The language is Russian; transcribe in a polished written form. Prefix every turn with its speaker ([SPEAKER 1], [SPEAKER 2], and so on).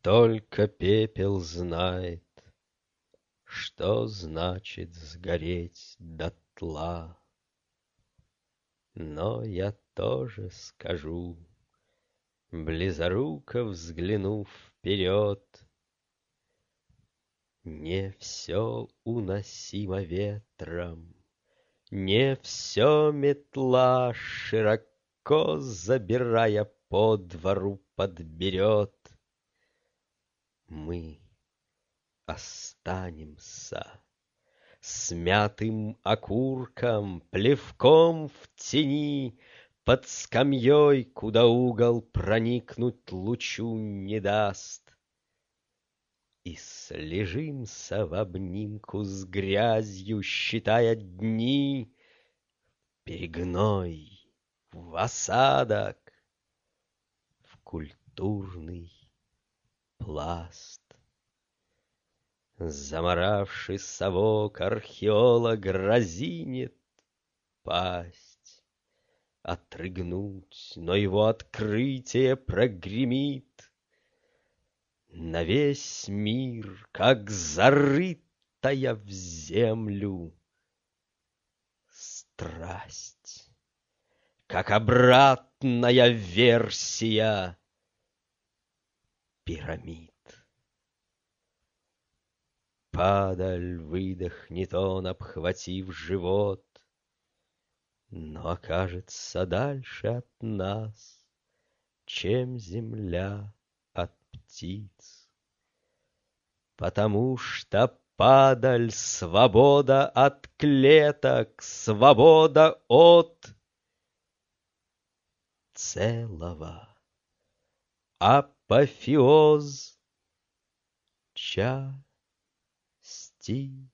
[SPEAKER 1] Только пепел знает, что значит сгореть дотла. Но я тоже скажу, близоруко взглянув вперед: не все уносимо ветром, не все метла, широко забирая по двору, подберет. Мы останемся смятым окурком, плевком в тени, под скамьей, куда угол проникнуть лучу не даст. И слежимся в обнимку с грязью, считая дни, перегной, в осадок, в культурный пласт. Заморавший совок археолог разинет пасть отрыгнуть, но его открытие прогремит на весь мир, как зарытая в землю страсть, как обратная версия пирамид. Падаль выдохнет он, обхватив живот, но окажется дальше от нас, чем земля от птиц. Потому что падаль — свобода от клеток, свобода от целого, апофеоз частей.